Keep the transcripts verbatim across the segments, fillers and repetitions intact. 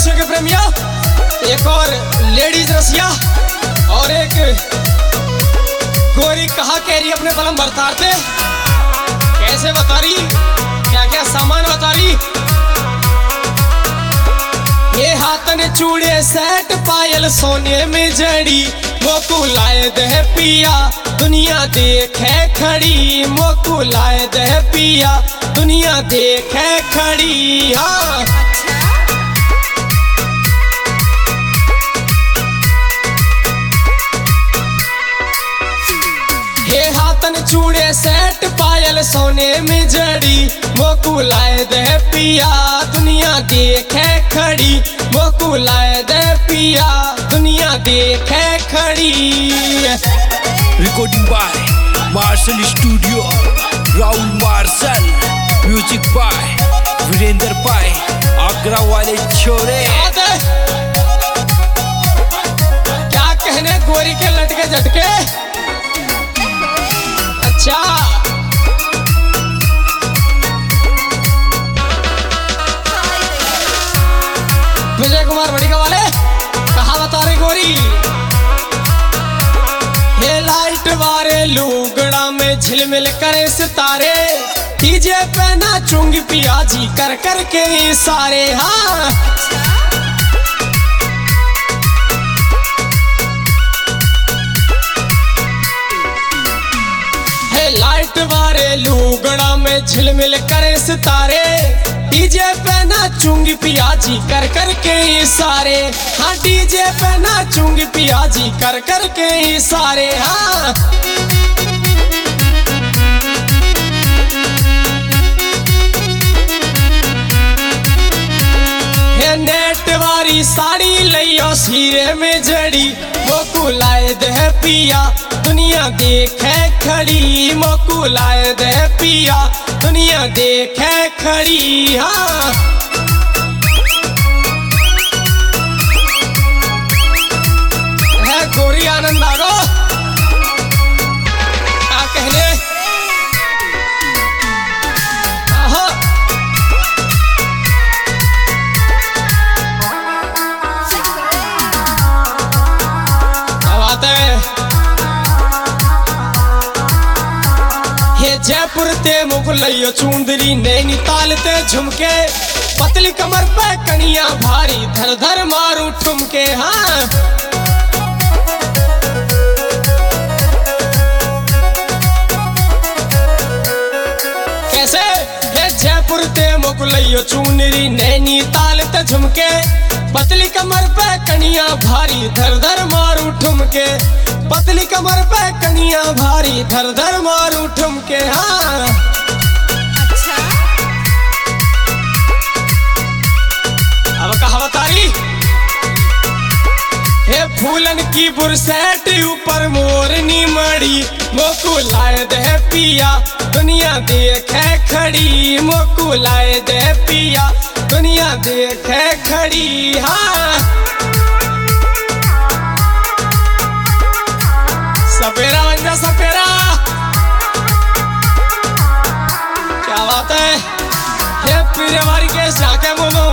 आदिवासियों के प्रेमिया, एक और लेडीज रसिया और एक गोरी कहा कह रही अपने बलम बरतारते। कैसे बता रही, क्या क्या सामान बता रही। ये हाथन चूड़े सेट पायल सोने में जड़ी, मोकू लाए दे पिया दुनिया देखे खड़ी। मोकू लाए दे पिया दुनिया देखे खड़ी। हाँ ये हाथन चूड़े सेट पायल सोने में जड़ी, मोकू लाए दे पिया दुनिया देखे खड़ी। मोकू लाए दे पिया दुनिया देखे खड़ी। Recording by Marshal studio, Rahul Marshal, music by Virendra Bhai, Agra वाले छोरे। क्या कहने गोरी के लटके झटके। अच्छा विजय कुमार बड़ीका वाले कहा बता रही गोरी। ये लाइट वारे लुगड़ा में झिलमिल करे सितारे, डीजे पे नाचूंगी पिया जी कर कर के इशारे। हाँ लाइट वारे लुगड़ा में झिलमिल करे सितारे, डीजे पे नाचूंगी पिया जी कर कर के इशारे। हाँ डीजे पे नाचूंगी पिया जी कर कर के इशारे। हाँ ये नेट वारी साड़ी लियो सीरे में जड़ी, मोकू लाए दे पिया दुनिया देखे खड़ी। मोकू लाए दे पिया दुनिया देखे खड़ी। हाँ है गोरी आनंद आगो क्या कहने। आहा क्या बात है। जयपुर ते मुगलैया चुंदरी, नैनीताल ते झुमके, पतली कमर पे कनिया भारी धर धर मारू ठुमके। हाँ कैसे ये जयपुर ते मुगलैया चुंदरी, नैनीताल ते झुमके, पतली कमर पे कनिया भारी धर धर मारू ठुमके। पतली कमर पे कनिया भारी धर धर मारू ठुमके। हाँ अच्छा अब कहा बता रही। हे फूलन की बुरसैट ऊपर मोरनी मड़ी, मोकू लाए दे पिया दुनिया देखे खड़ी। मोकू लाए दे पिया दुनिया देखे खड़ी। हाँ सपेरा बन जा सपेरा, क्या बात है। ये पीरे वारी के जाके बोलो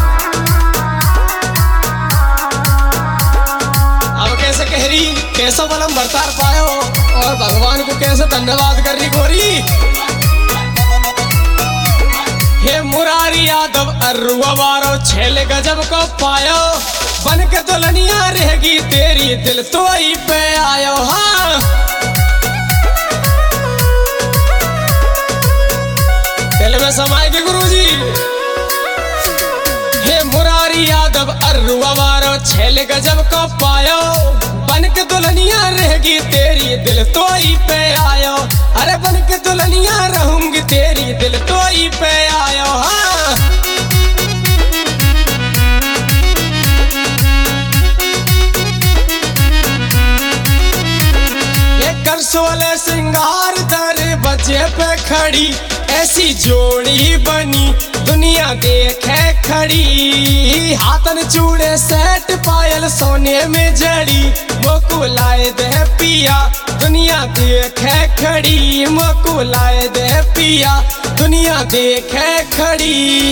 अब कैसे कह रही, कैसा बलम बरतार पायो और भगवान को कैसे धन्यवाद कर रही गोरी। हे मुरारी यादव अरुआ वारो छेले गजब को पायो, बन के दुल्हनिया रहेगी तेरी दिल तो ही पे आयो। हाँ दिल में समाएगी गुरुजी। हे मुरारी यादव अरुआ वारो छेले गजब को पायो, बन के दुल्हनिया रहेगी तेरी दिल तो ही पे आयो। अरे बन के दुल्हनिया रहूंगी तेरी दिल तो ही पे आयो। हाँ सोले सिंगार दर बजे पे खड़ी, ऐसी जोड़ी बनी दुनिया देखे खड़ी। हाथन चूड़े सेट पायल सोने में जड़ी, मोकू लाए दे पिया दुनिया देखे खड़ी। मोकू लाए दे पिया दुनिया देखे खड़ी।